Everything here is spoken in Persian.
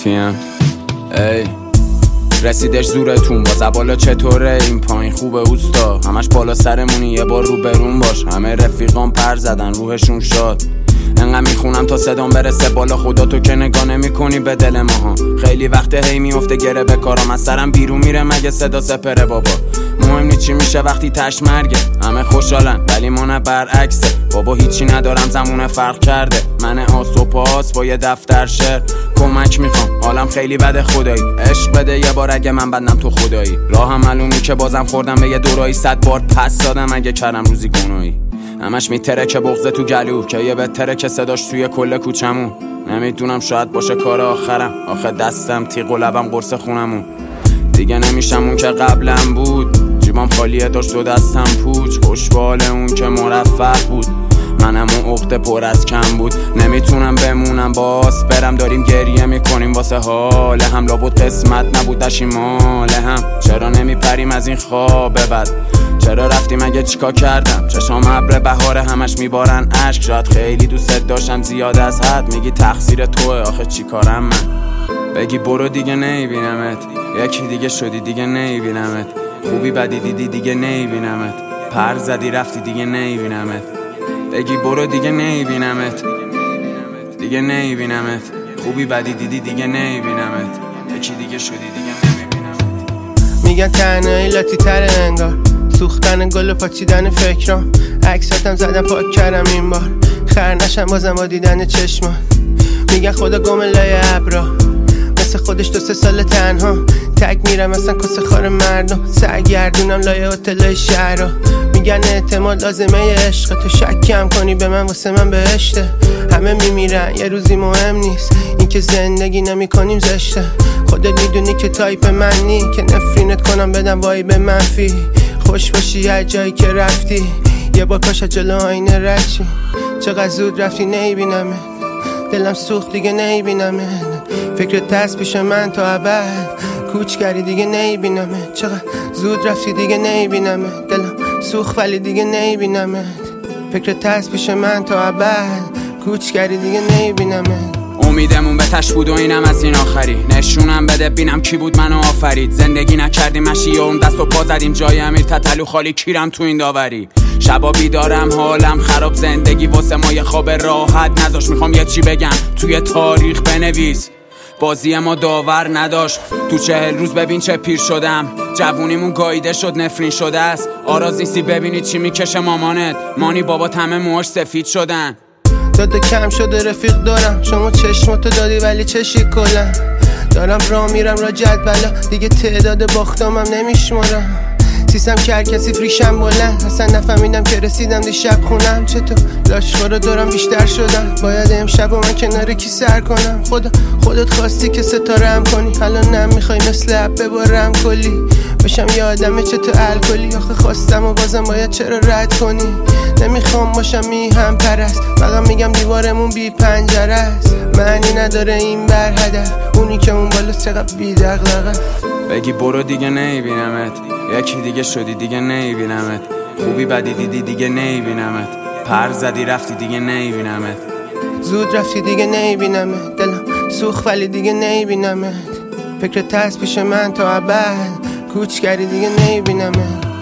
ATM. ای رسیدش زورتون با زبالا چطوره این پایین خوبه اوستا، همش بالا سرمونی یه بار رو برون باش. همه رفیقان پر زدن روحشون شاد، انقدر میخونم تا صدام برسه بالا. خدا تو که نگاه نمی‌کنی به دل ماها، خیلی وقته هی میفته گره به کارم، از سرم بیرون میره مگه صدا سپره بابا. مهم نیست چی میشه وقتی تش مرگه، همه خوشحالن ولی من برعکسه. بابا هیچی ندارم زمونه فرق کرده، من آس و پاس با یه دفتر شعر. کمک میخوام حالم خیلی بده خدایی، عشق بده یه بار اگه من بندم تو خدایی. راهم معلومی که بازم خوردم به یه دورایی، 100 بار پس دادم اگه کردم روزی گناهی. همش میتره که بغضه تو گلو که یه بهتره که صداش توی کل کوچمون. نمیدونم شاید باشه کار آخرم، آخه دستم تیغ و لبم قرص خونمون. دیگه نمیشم اون که قبلم بود، جیبام خالیه داشت و دستم پوچ. خوشبال اون که مرفه بود، منم اون عقده پر از کم بود. نمیتونم بمونم باز برم، داریم گریه میکنیم واسه حال هم. لابد قسمت نبود دشیمال هم، چرا نمیپریم از این خواب بد؟ چرا رفتیم اگه چیکار کردم؟ چشام ابر بهاره همش میبارن اشک، شاید خیلی دوست داشتم زیاد از حد. میگی تقصیر توه آخه چی کارم من؟ بگی برو دیگه نمیبینمت، یکی دیگه شدی دیگه نمیبینمت. خوبی بدی دیدی دیگه نمیبینمت، پر زدی رفتی دیگه نمیبینمت. بگی برو دیگه نمیبینمت، دیگه نمیبینمت. خوبی بدی دیدی دیگه نمیبینمت، یکی دیگه شدی دیگه نمیبینمت. میگن تنهایی لاتی تره انگار، سوختن گل و پاچیدن فکرام. عکساتم زدم پاک کردم این بار، خر نشم بازم با دیدن چشمان. میگن خدا گم لای ابرا، مثل خودش 2-3 سال تنها. تک میرم مثلا کس خار مردم، سرگردونم لای هتلای شهرها. میگن اعتماد لازمه عشق، تو شک کم کنی به من واسه من بهشته. همه میمیرن یه روزی مهم نیست، این که زندگی نمی کنیم زشته. خودت میدونی که تایپ من نی، که نفرینت کنم بدم وای به منفی. خوش باشی هر جایی که رفتی، یه بار کاش جلو آینه رد شی. چقدر زود رفتی نمیبینمت، دلم سوخت دیگه نمیبینمت. فکرت هست پیش من تا ابد، کوچ کردی دیگه نمیبینمت. چقدر زود رفتی دیگه نمیبینمت، دلم سوخت ولی دیگه نمیبینمت. فکرت هست پیش من تا ابد، کوچ کردی دیگه نمیبینمت. امیدمون به تش بود و اینم از این آخری. نشونم بده بینم کی بود منو آفرید. زندگی نکردیم مشی و اون دست و پا زدیم، جای امیر تتلو خالی کیرم تو این داوری. شبا بیدارم حالم خراب، زندگی واسه ما یه خواب راحت نذاش. میخوام یه چی بگم توی تاریخ بنویس، بازی ما داور نداشت. تو 40 روز ببین چه پیر شدم، جوونیمون گاییده شد نفرین شده است. آراز نیستی ببینی چی میکشه مامانت، مانی بابا همه موهاش سفید شدن. داده کم شده رفیق دارم، شما چشماتو دادی ولی چشی کلم. دارم راه میرم را جدولا، دیگه تعداد باختامم نمیشمارم. سیستم که هر کسی فریشم بلند، اصلا نفهمیدم که رسیدم دیشب خونم. چطور لاشخورا دارم بیشتر شدم، باید امشب و من کنار کی سر کنم. خودت خواستی که ستاره هم کنی، الان نمیخوای مثل اب ببارم کلی. بشم یه آدمه چطور الکلی، آخه خواستم و بازم باید چرا رد کنی. نمیخوام باشم میهم پرست، فقط میگم دیوارمون بی پنجره است. معنی نداره این بر هدف، اونی که اون بالا چقدر بی دغدغه. بگی برو دیگه نمیبینمت، یکی دیگه شدی دیگه نمیبینمت. خوبی بدی دیدی دیگه نمیبینمت، پر زدی رفتی دیگه نمیبینمت. زود رفتی دیگه نمیبینمت، دلم سوخت ولی دیگه نمیبینمت. فکرت هست پیش من تا ابد، کوچ کردی دیگه نمیبینمت.